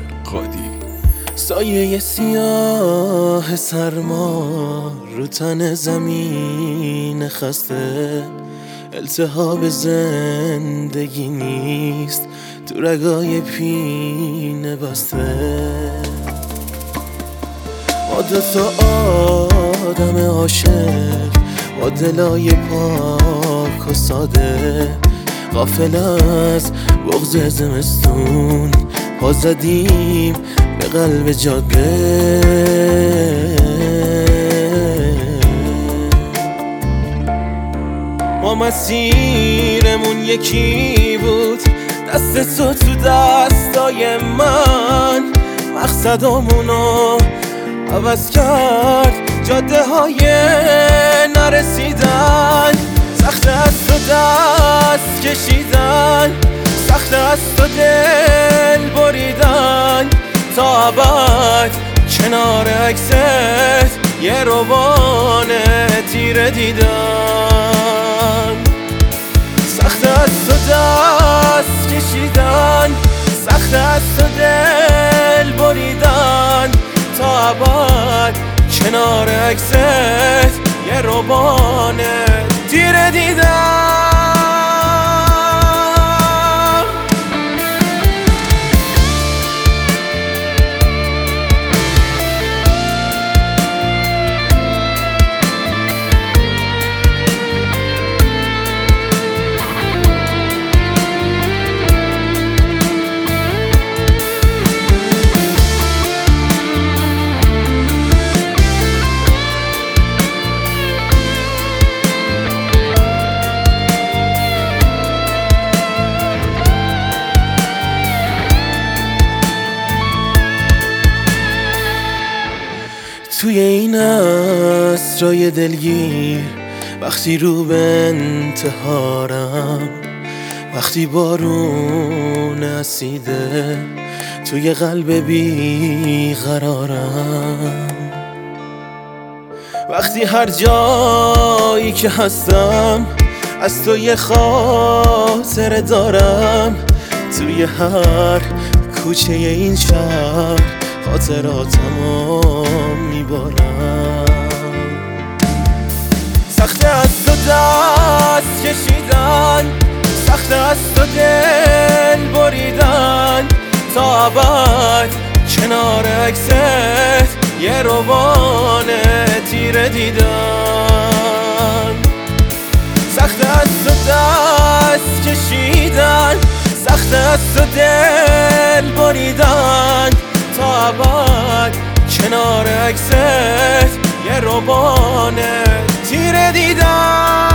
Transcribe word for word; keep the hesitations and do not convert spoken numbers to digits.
قادی. سایه سیاه سرما رو تن زمین خسته، التهاب زندگی نیست تو رگای پینه بسته. با دوتا آدم عاشق با دلای پاک و ساده، غافل از بغض زمستون پا زدیم به قلب جاده. ما مسیرمون یکی بود، دست تو تو دستای من، مقصدامونو عوض کرد جاده های نرسیدن. سخت از تو دست کشیدن، سخت از تو دل بریدن، تا ابد کنار عکست یه روبان تیره دیدن. سخت از تو دست کشیدن، سخت از تو دل بریدن، تا ابد کنار عکست یه روبان تیره دیدن. توی این عصرهای دلگیر، وقتی رو به انتحارم، وقتی بارون اسیده توی قلب بی قرارم، وقتی هر جایی که هستم از تو یه خاطره دارم، توی هر کوچه این شهر خاطراتمو میبارم. سخت از تو دست کشیدن، سخت از تو دل بریدن، تا ابد کنار عکست یه روبان تیره دیدن. سخت از تو دست کشیدن، سخت از تو دل بریدن، تا ابد کنار عکست یه روبان تیره دیدن.